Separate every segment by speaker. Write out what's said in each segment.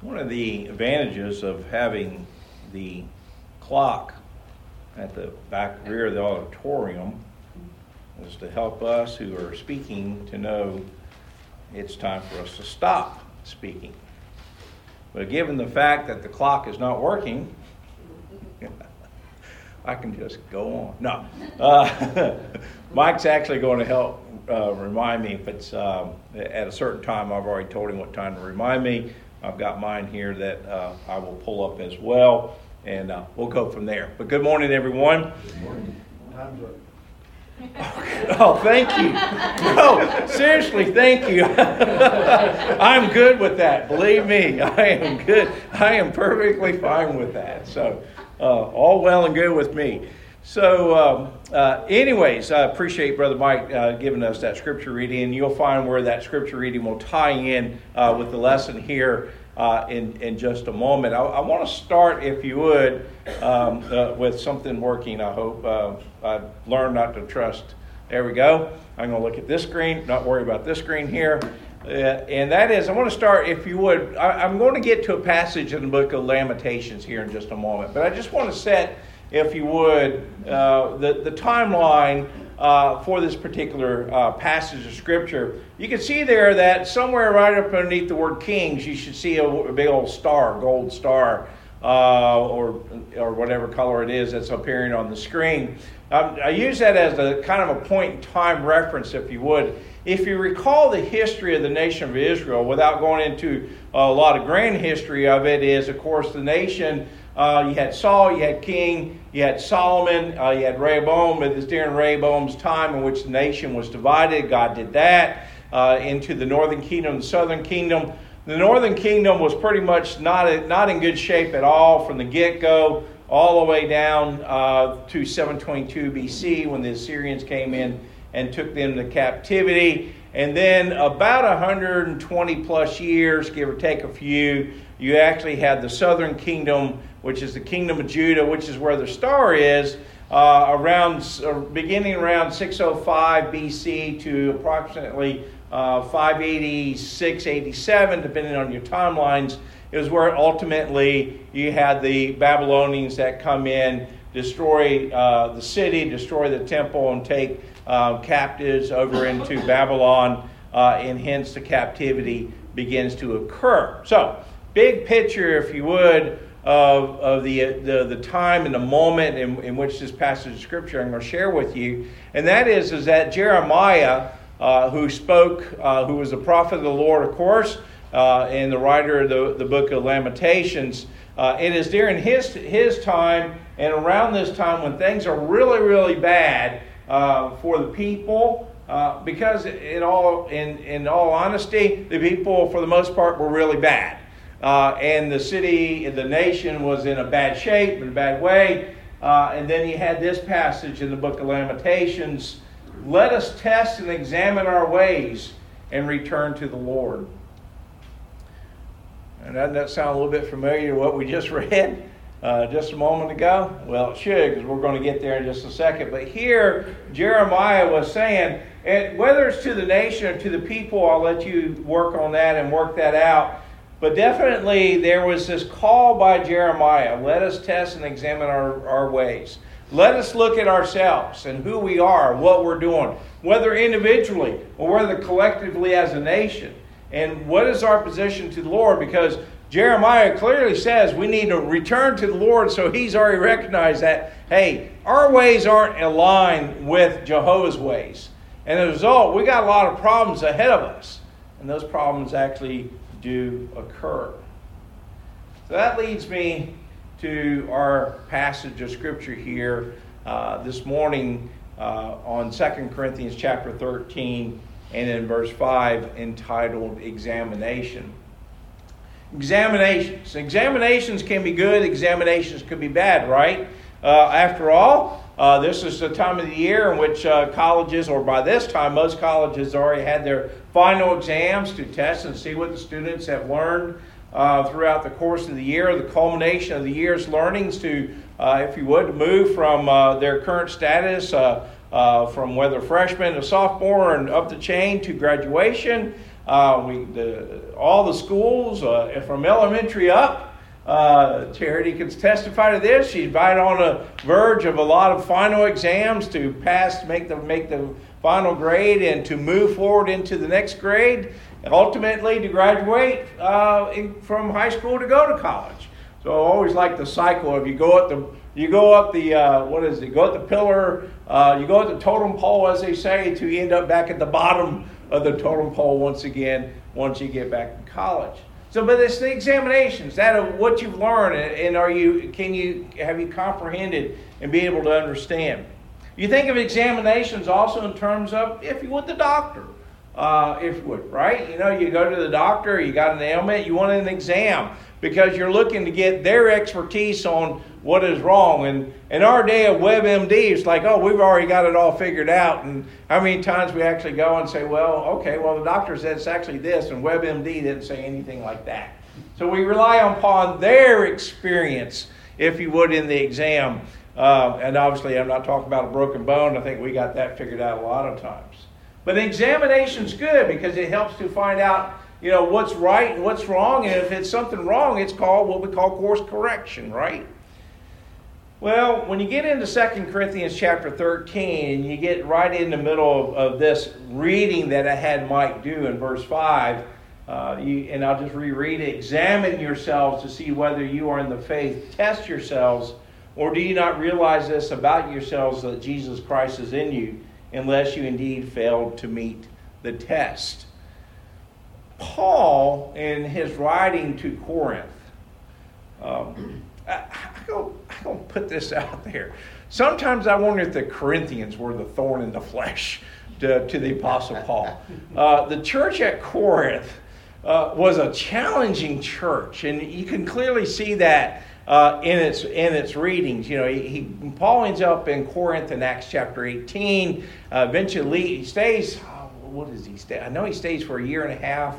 Speaker 1: One of the advantages of having the clock at the back rear of the auditorium is to help us who are speaking to know it's time for us to stop speaking. But given the fact that the clock is not working, I can just go on. No. Mike's actually going to help remind me if it's at a certain time. I've already told him what time to remind me. I've got mine here that I will pull up as well, and we'll go from there. But good morning, everyone.
Speaker 2: Good morning. Time's up.
Speaker 1: Oh, thank you. No, seriously, thank you. I'm good with that. Believe me, I am good. I am perfectly fine with that. So, all well and good with me. So, anyways, I appreciate Brother Mike giving us that scripture reading, and you'll find where that scripture reading will tie in with the lesson here in just a moment. I want to start, if you would, with something working. I hope I've learned not to trust. There we go. I'm going to look at this screen, not worry about this screen here. And that is, I want to start, if you would, I'm going to get to a passage in the book of Lamentations here in just a moment. But I just want to set, if you would, the timeline for this particular passage of Scripture. You can see there that somewhere right up underneath the word kings, you should see a big old star, gold star, or whatever color it is that's appearing on the screen. I use that as a kind of a point in time reference, if you would. If you recall the history of the nation of Israel, without going into a lot of grand history of it, is, of course, the nation, you had Saul, you had King, you had Solomon, you had Rehoboam. It was during Rehoboam's time in which the nation was divided. God did that into the northern kingdom and the southern kingdom. The northern kingdom was pretty much not in good shape at all from the get-go, all the way down to 722 BC when the Assyrians came in and took them to captivity. And then about 120 plus years, give or take a few, you actually had the southern kingdom, which is the kingdom of Judah, which is where the star is, beginning around 605 BC to approximately 586, 87, depending on your timelines, is where ultimately you had the Babylonians that come in, destroy the city, destroy the temple, and take captives over into Babylon, and hence the captivity begins to occur. So, big picture, if you would, of the time and the moment in which this passage of Scripture I'm going to share with you, and that is that Jeremiah, who spoke, who was a prophet of the Lord, of course, and the writer of the book of Lamentations, it is during his time and around this time when things are really, really bad for the people, because in all honesty, the people for the most part were really bad, and the city, the nation was in a bad shape, in a bad way. And then you had this passage in the book of Lamentations: "Let us test and examine our ways and return to the Lord." And doesn't that sound a little bit familiar to what we just read just a moment ago? Well, it should, because we're going to get there in just a second. But here, Jeremiah was saying, and whether it's to the nation or to the people, I'll let you work on that and work that out. But definitely there was this call by Jeremiah: let us test and examine our ways. Let us look at ourselves and who we are, what we're doing, whether individually or whether collectively as a nation. And what is our position to the Lord? Because Jeremiah clearly says we need to return to the Lord, so he's already recognized that, hey, our ways aren't aligned with Jehovah's ways. And as a result, we got a lot of problems ahead of us. And those problems actually do occur. So that leads me to our passage of Scripture here this morning on 2 Corinthians chapter 13 and in verse 5, entitled Examination. Examinations can be good, examinations can be bad, right? After all, this is the time of the year in which colleges, or by this time, most colleges already had their final exams to test and see what the students have learned throughout the course of the year, the culmination of the year's learnings to, if you would, move from their current status from whether freshman to sophomore and up the chain to graduation. All the schools, from elementary up, Charity can testify to this. She's right on the verge of a lot of final exams to pass, make the final grade, and to move forward into the next grade, and ultimately to graduate from high school to go to college. So I always like the cycle of you go up the pillar, you go up the totem pole, as they say, to end up back at the bottom of the totem pole once again once you get back to college. So, but it's the examinations that of what you've learned, and have you comprehended and be able to understand. You think of examinations also in terms of, if you would, the doctor, if you would, right? You know, you go to the doctor, you got an ailment, you want an exam because you're looking to get their expertise on what is wrong. And in our day of WebMD, it's like, oh, we've already got it all figured out. And how many times we actually go and say, well, the doctor said it's actually this, and WebMD didn't say anything like that. So we rely upon their experience, if you would, in the exam. And obviously, I'm not talking about a broken bone. I think we got that figured out a lot of times. But the examination's good because it helps to find out, what's right and what's wrong. And if it's something wrong, it's called what we call course correction, right? Well, when you get into 2 Corinthians chapter 13, and you get right in the middle of this reading that I had Mike do in verse 5, and I'll just reread it. Examine yourselves to see whether you are in the faith. Test yourselves. Or do you not realize this about yourselves, that Jesus Christ is in you, unless you indeed failed to meet the test? Paul, in his writing to Corinth, I'm going to put this out there. Sometimes I wonder if the Corinthians were the thorn in the flesh to the Apostle Paul. The church at Corinth was a challenging church, and you can clearly see that in its readings. Paul ends up in Corinth in Acts chapter 18. Eventually, he stays. What does he stay? I know he stays for a year and a half.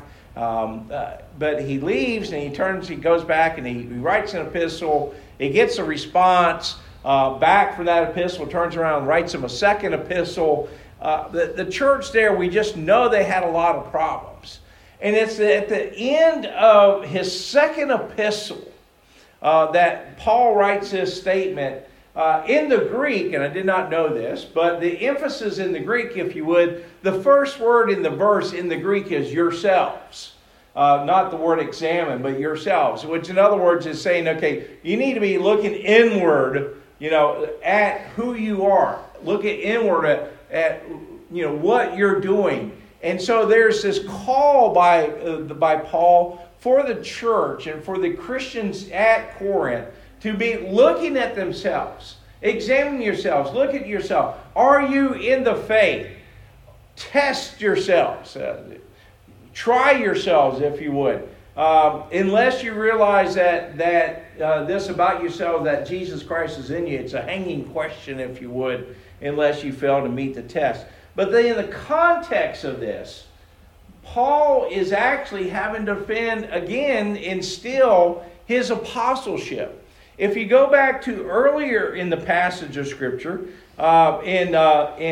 Speaker 1: But he leaves and he goes back and he writes an epistle. He gets a response back from that epistle, turns around and writes him a second epistle. The church there, we just know they had a lot of problems. And it's at the end of his second epistle that Paul writes this statement. In the Greek, and I did not know this, but the emphasis in the Greek, if you would, the first word in the verse in the Greek is yourselves. Not the word examine, but yourselves. Which in other words is saying, okay, you need to be looking inward, at who you are. Look inward at what you're doing. And so there's this call by Paul for the church and for the Christians at Corinth to be looking at themselves. Examine yourselves. Look at yourself. Are you in the faith? Test yourselves. Try yourselves, if you would. Unless you realize that this about yourself, that Jesus Christ is in you, it's a hanging question, if you would, unless you fail to meet the test. But then in the context of this, Paul is actually having to defend, again, instill his apostleship. If you go back to earlier in the passage of Scripture, especially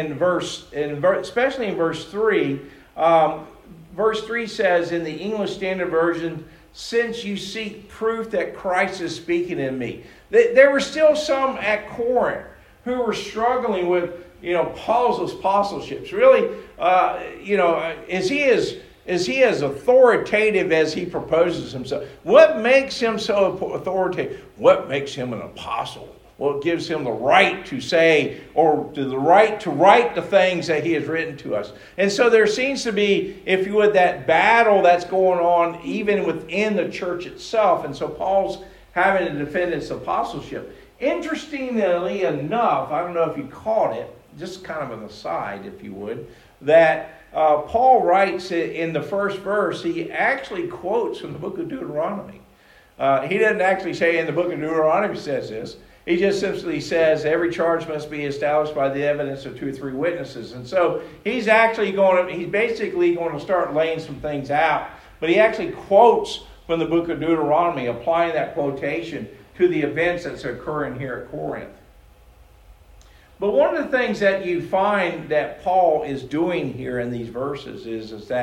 Speaker 1: in verse 3, verse 3 says in the English Standard Version, since you seek proof that Christ is speaking in me. There were still some at Corinth who were struggling with, Paul's apostleships. Really, is he as authoritative as he proposes himself? What makes him so authoritative? What makes him an apostle? What gives him the right to say, or the right to write the things that he has written to us? And so there seems to be, if you would, that battle that's going on even within the church itself. And so Paul's having to defend his apostleship. Interestingly enough, I don't know if you caught it, just kind of an aside, if you would, that Paul writes in the first verse, he actually quotes from the book of Deuteronomy. He doesn't actually say in the book of Deuteronomy says this. He just simply says every charge must be established by the evidence of 2 or 3 witnesses. And so he's basically going to start laying some things out. But he actually quotes from the book of Deuteronomy, applying that quotation to the events that's occurring here at Corinth. But one of the things that you find that Paul is doing here in these verses is that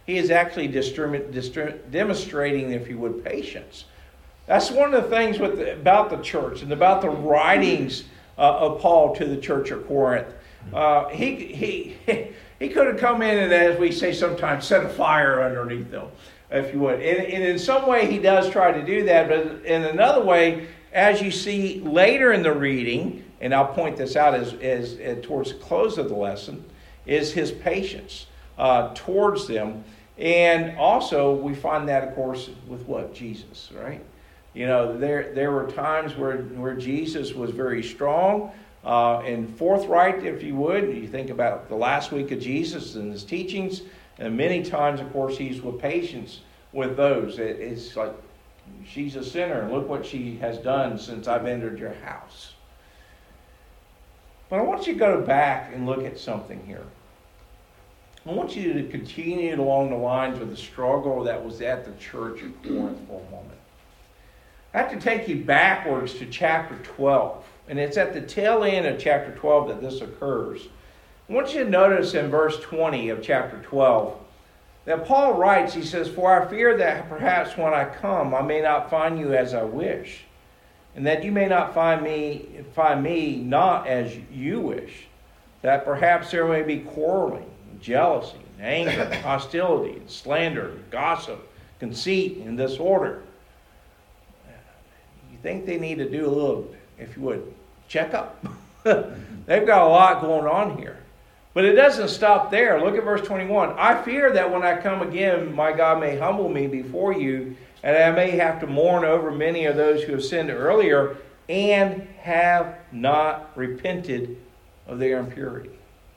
Speaker 1: he is actually demonstrating, if you would, patience. That's one of the things about the church and about the writings of Paul to the church of Corinth. He could have come in and, as we say sometimes, set a fire underneath them, if you would. And in some way he does try to do that, but in another way, as you see later in the reading, and I'll point this out as towards the close of the lesson, is his patience towards them. And also we find that, of course, with what? Jesus, right? You know, there were times where Jesus was very strong and forthright, if you would. You think about the last week of Jesus and his teachings, and many times, of course, he's with patience with those. It's like, she's a sinner, and look what she has done since I've entered your house. But I want you to go back and look at something here. I want you to continue along the lines of the struggle that was at the church of Corinth for a moment. I have to take you backwards to chapter 12. And it's at the tail end of chapter 12 that this occurs. I want you to notice in verse 20 of chapter 12 that Paul writes, he says, "For I fear that perhaps when I come I may not find you as I wish, and that you may not find me not as you wish, that perhaps there may be quarreling, jealousy, anger, hostility, slander, gossip, conceit, and disorder." You think they need to do a little, if you would, check up? They've got a lot going on here. But it doesn't stop there. Look at verse 21. "I fear that when I come again, my God may humble me before you, and I may have to mourn over many of those who have sinned earlier and have not repented of their impurity."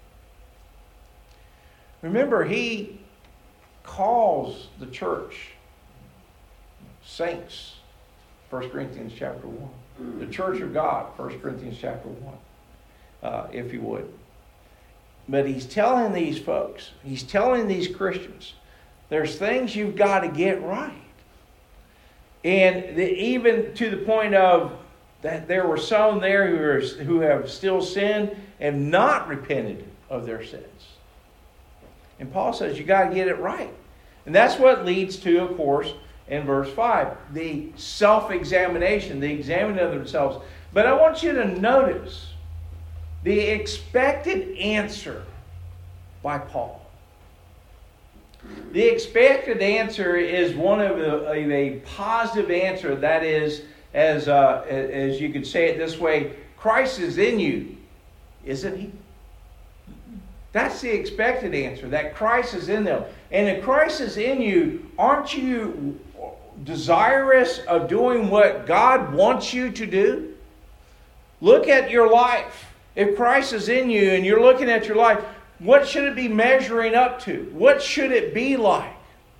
Speaker 1: Remember, he calls the church saints, 1 Corinthians chapter 1. The church of God, 1 Corinthians chapter 1, if you would. But he's telling these folks, he's telling these Christians, there's things you've got to get right. And even to the point of that there were some there who have still sinned and not repented of their sins. And Paul says you got to get it right. And that's what leads to, of course, in verse 5, the self-examination, the examining of themselves. But I want you to notice the expected answer by Paul. The expected answer is one of a positive answer. That is, as you could say it this way, Christ is in you, isn't he? That's the expected answer, that Christ is in them. And if Christ is in you, aren't you desirous of doing what God wants you to do? Look at your life. If Christ is in you and you're looking at your life, what should it be measuring up to? What should it be like?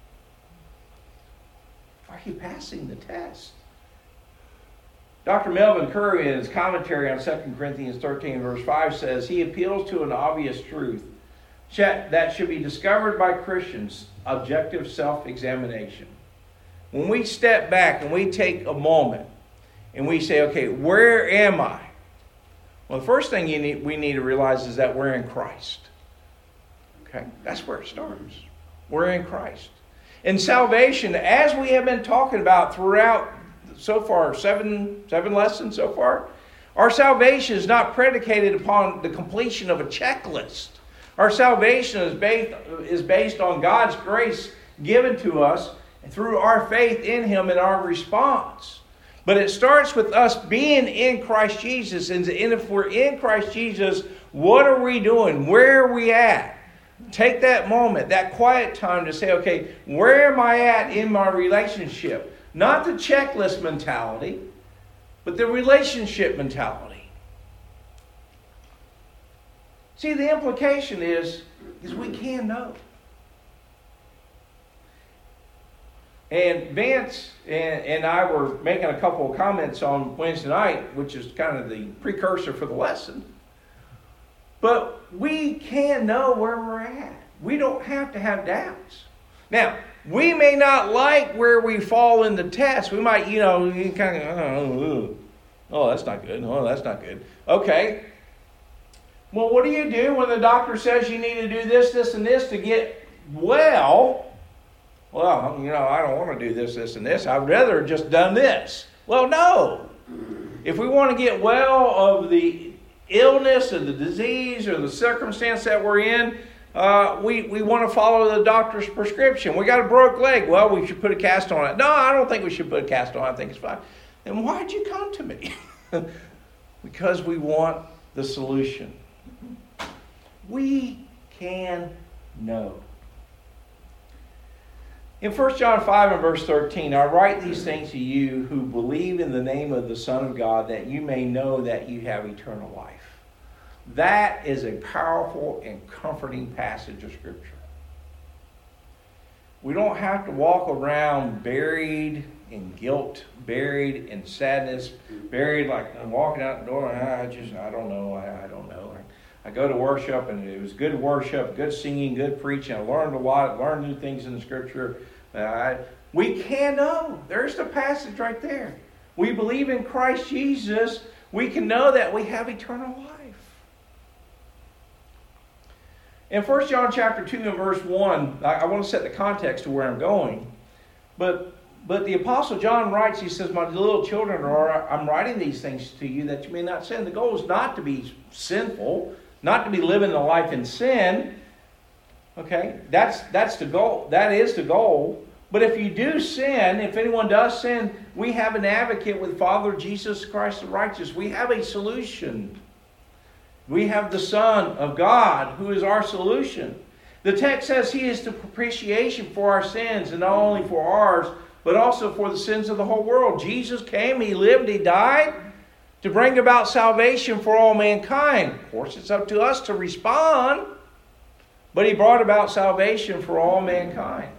Speaker 1: Are you passing the test? Dr. Melvin Curry, in his commentary on 2 Corinthians 13, verse 5, says, he appeals to an obvious truth that should be discovered by Christians, objective self-examination. When we step back and we take a moment and we say, okay, where am I? Well, the first thing we need to realize is that we're in Christ. Okay? That's where it starts. We're in Christ. In salvation, as we have been talking about throughout so far, seven lessons so far, our salvation is not predicated upon the completion of a checklist. Our salvation is based on God's grace given to us through our faith in Him and our response. But it starts with us being in Christ Jesus. And if we're in Christ Jesus, what are we doing? Where are we at? Take that moment, that quiet time to say, okay, where am I at in my relationship? Not the checklist mentality, but the relationship mentality. See, the implication is we can know. And Vance and I were making a couple of comments on Wednesday night, which is kind of the precursor for the lesson. But we can know where we're at. We don't have to have doubts. Now, we may not like where we fall in the test. We might, kind of, oh, that's not good. Oh, that's not good. Okay. Well, what do you do when the doctor says you need to do this, this, and this to get well? well, I don't want to do this, this, and this. I'd rather have just done this. Well, no. If we want to get well of the illness or the disease or the circumstance that we're in, we want to follow the doctor's prescription. We got a broke leg. Well, we should put a cast on it. No, I don't think we should put a cast on it. I think it's fine. Then why'd you come to me? Because we want the solution. We can know. In 1 John 5 and verse 13, I write these things to you who believe in the name of the Son of God, that you may know that you have eternal life. That is a powerful and comforting passage of Scripture. We don't have to walk around buried in guilt, buried in sadness, buried like I'm walking out the door and I don't know. I go to worship and it was good worship, good singing, good preaching. I learned a lot, learned new things in the Scripture. We can know. There's the passage right there. We believe in Christ Jesus. We can know that we have eternal life. In 1 John chapter 2 and verse 1, I want to set the context to where I'm going. But the Apostle John writes, he says, my little children, I'm writing these things to you that you may not sin. The goal is not to be sinful, not to be living a life in sin. Okay, that's the goal. That is the goal. But if you do sin, if anyone does sin, we have an advocate with Father Jesus Christ the righteous. We have a solution. We have the Son of God who is our solution. The text says He is the propitiation for our sins, and not only for ours, but also for the sins of the whole world. Jesus came, He lived, He died to bring about salvation for all mankind. Of course, it's up to us to respond, but He brought about salvation for all mankind.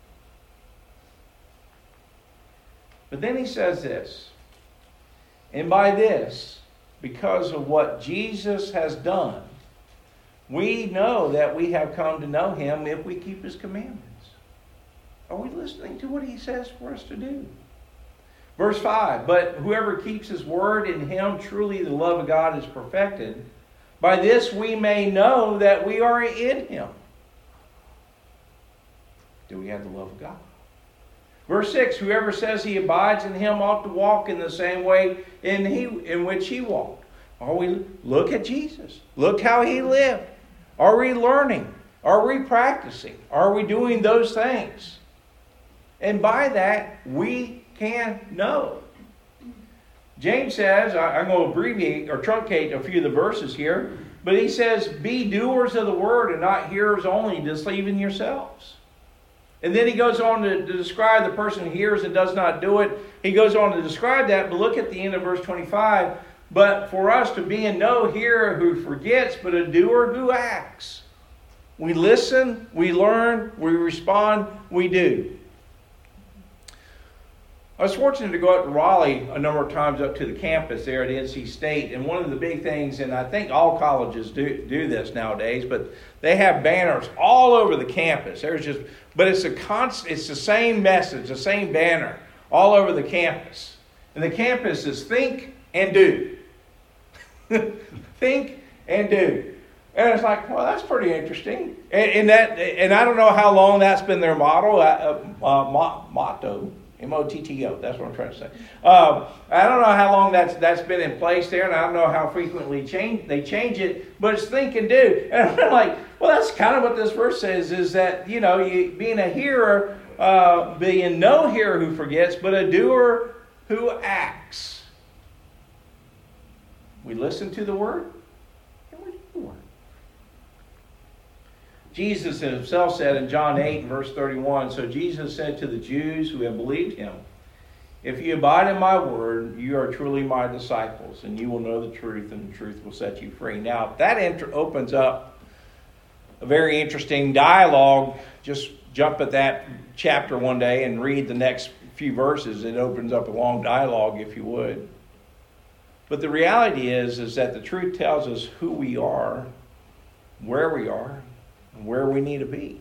Speaker 1: But then He says this, and by this, because of what Jesus has done, we know that we have come to know Him if we keep His commandments. Are we listening to what He says for us to do? Verse 5, but whoever keeps His word, in him truly the love of God is perfected. By this we may know that we are in Him. Do we have the love of God? Verse 6, whoever says he abides in Him ought to walk in the same way in which He walked. Look at Jesus. Look how He lived. Are we learning? Are we practicing? Are we doing those things? And by that, we can know. James says, I'm going to abbreviate or truncate a few of the verses here, but he says, be doers of the word and not hearers only, deceiving yourselves. And then he goes on to describe the person who hears and does not do it. He goes on to describe that, but look at the end of verse 25. But for us to be in no hearer who forgets, but a doer who acts. We listen, we learn, we respond, we do. I was fortunate to go out to Raleigh a number of times up to the campus there at NC State. And one of the big things, and I think all colleges do this nowadays, but they have banners all over the campus. But it's the same message, the same banner all over the campus. And the campus is think and do. Think and do. And it's like, well, that's pretty interesting. And I don't know how long that's been their motto, motto. M-O-T-T-O, that's what I'm trying to say. I don't know how long that's been in place there, and I don't know how frequently they change it, but it's think and do. And I'm like, well, that's kind of what this verse says, is that, being a hearer, being no hearer who forgets, but a doer who acts. We listen to the word, and we do the word. Jesus Himself said in John 8, verse 31, so Jesus said to the Jews who have believed Him, if you abide in my word, you are truly my disciples, and you will know the truth, and the truth will set you free. Now, that opens up a very interesting dialogue. Just jump at that chapter one day and read the next few verses. It opens up a long dialogue, if you would. But the reality is that the truth tells us who we are, where we are, and where we need to be.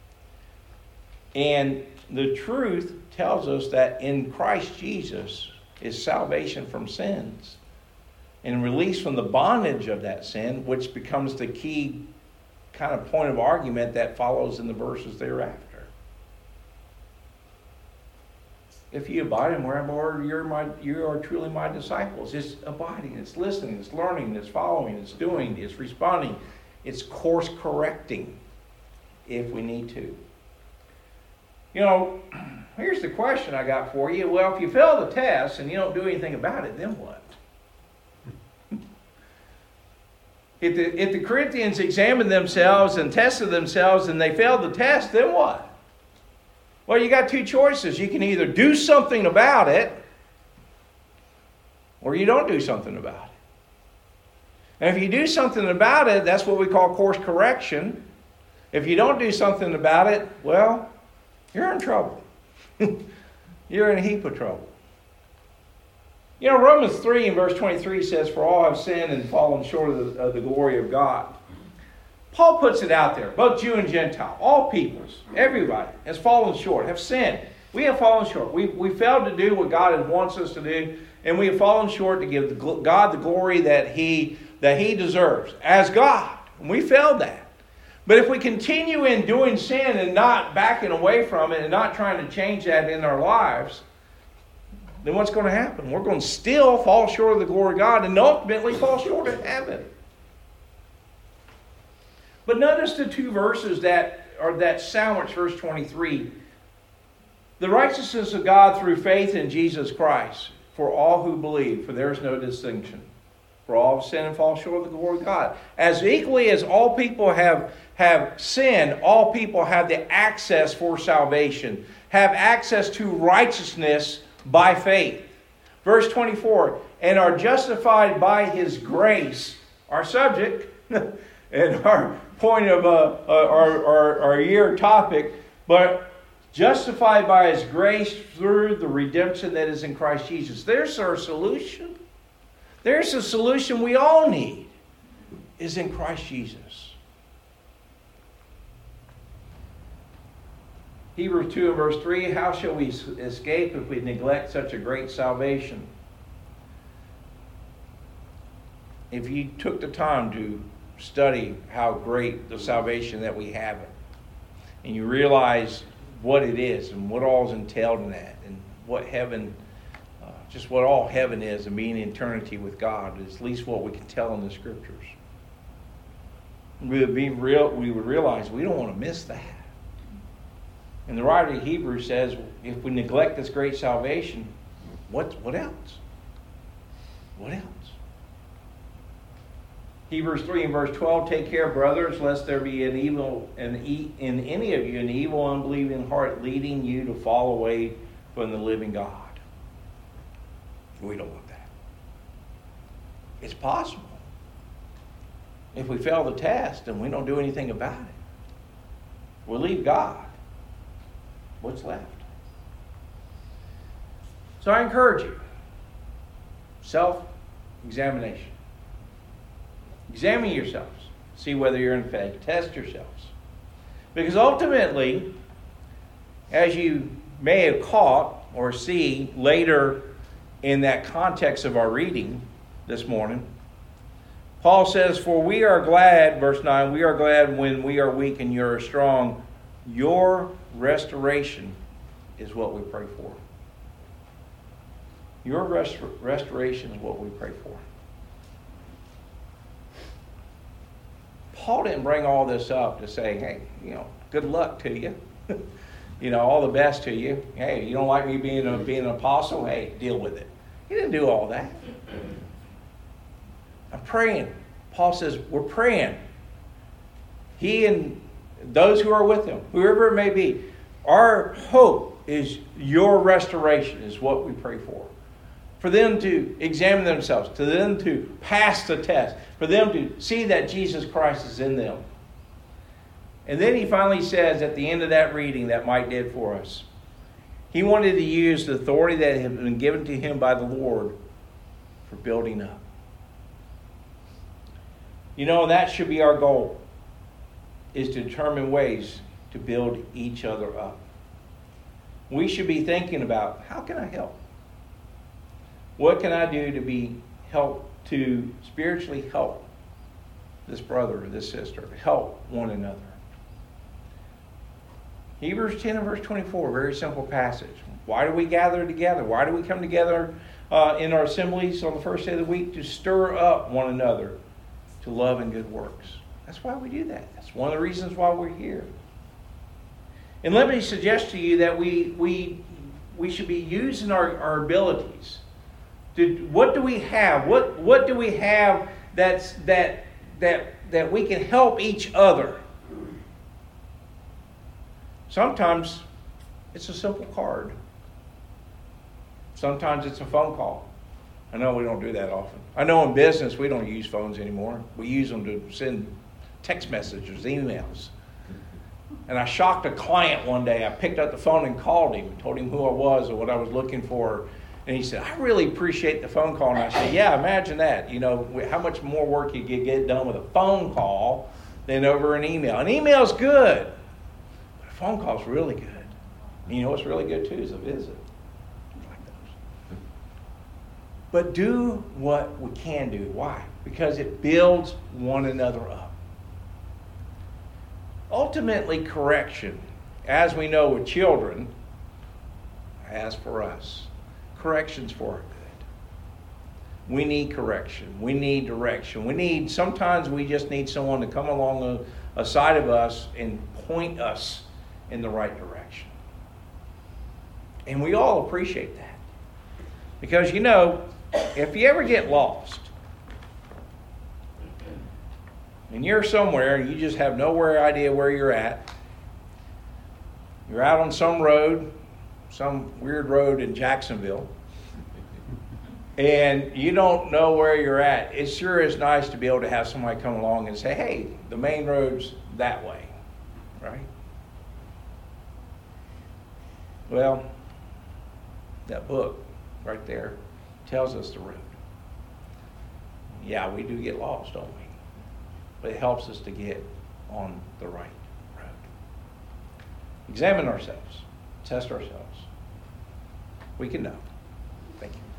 Speaker 1: And the truth tells us that in Christ Jesus is salvation from sins and release from the bondage of that sin, which becomes the key kind of point of argument that follows in the verses thereafter. If you abide in me, you are truly my disciples. It's abiding, it's listening, it's learning, it's following, it's doing, it's responding, it's course correcting if we need to. You know, here's the question I got for you. Well, if you fail the test and you don't do anything about it, then what? If the Corinthians examined themselves and tested themselves and they failed the test, then what? Well, you got two choices. You can either do something about it or you don't do something about it. And if you do something about it, that's what we call course correction. If you don't do something about it, well, you're in trouble. You're in a heap of trouble. You know, Romans 3 and verse 23 says, "For all have sinned and fallen short of the glory of God." Paul puts it out there, both Jew and Gentile, all peoples, everybody has fallen short, have sinned. We have fallen short. We failed to do what God wants us to do, and we have fallen short to give God the glory that He deserves as God. And we failed that. But if we continue in doing sin and not backing away from it and not trying to change that in our lives, then what's going to happen? We're going to still fall short of the glory of God and ultimately fall short of heaven. But notice the two verses that sandwich verse 23. The righteousness of God through faith in Jesus Christ for all who believe, for there is no distinction. For all have sinned and fall short of the glory of God. As equally as all people have sinned, all people have the access for salvation, have access to righteousness by faith. Verse 24, and are justified by His grace, our subject, and our point of our year topic, but justified by His grace through the redemption that is in Christ Jesus. There's our solution. There's a solution we all need, is in Christ Jesus. Hebrews 2 and verse 3, how shall we escape if we neglect such a great salvation? If you took the time to study how great the salvation that we have, and you realize what it is and what all is entailed in that, and what heaven, just what all heaven is, and being in eternity with God, is at least what we can tell in the Scriptures. We would realize we don't want to miss that. And the writer of Hebrews says, if we neglect this great salvation, what else? What else? Hebrews 3 and verse 12, take care, brothers, lest there be in any of you an evil, unbelieving heart leading you to fall away from the living God. We don't want that. It's possible. If we fail the test and we don't do anything about it, we'll leave God. What's left? So I encourage you, self-examination. Examine yourselves. See whether you're in faith. Test yourselves. Because ultimately, as you may have caught or see later in that context of our reading this morning, Paul says, for we are glad, verse 9, we are glad when we are weak and you are strong. Your restoration is what we pray for. Your restoration is what we pray for. Paul didn't bring all this up to say, hey, good luck to you. All the best to you. Hey, you don't like me being an apostle? Hey, deal with it. He didn't do all that. I'm praying. Paul says, we're praying. He and those who are with him, whoever it may be, our hope is your restoration is what we pray for. For them to examine themselves, for them to pass the test, for them to see that Jesus Christ is in them. And then he finally says at the end of that reading that Mike did for us, he wanted to use the authority that had been given to him by the Lord for building up. That should be our goal, is to determine ways to build each other up. We should be thinking about, how can I help? What can I do to spiritually help this brother or this sister, help one another? Hebrews 10 and verse 24, very simple passage. Why do we gather together? Why do we come together in our assemblies on the first day of the week? To stir up one another to love and good works. That's why we do that. That's one of the reasons why we're here. And let me suggest to you that we should be using our abilities. What do we have? What do we have that we can help each other? Sometimes it's a simple card. Sometimes it's a phone call. I know we don't do that often. I know in business we don't use phones anymore. We use them to send text messages, emails. And I shocked a client one day. I picked up the phone and called him, told him who I was and what I was looking for. And he said, I really appreciate the phone call. And I said, yeah, imagine that. You know, how much more work you could get done with a phone call than over an email. An email's good, but a phone call's really good. And you know what's really good too is a visit. Like those. But do what we can do. Why? Because it builds one another up. Ultimately, correction, as we know with children, as for us, correction's for our good. We need correction. We need direction. Sometimes we just need someone to come along aside of us and point us in the right direction. And we all appreciate that. Because, you know, if you ever get lost, and you're somewhere and you just have no idea where you're at, you're out on some road, some weird road in Jacksonville, and you don't know where you're at, it sure is nice to be able to have somebody come along and say, hey, the main road's that way, right? Well, that book right there tells us the road. Yeah, we do get lost, don't we? But it helps us to get on the right road. Examine ourselves. Test ourselves. We can know. Thank you.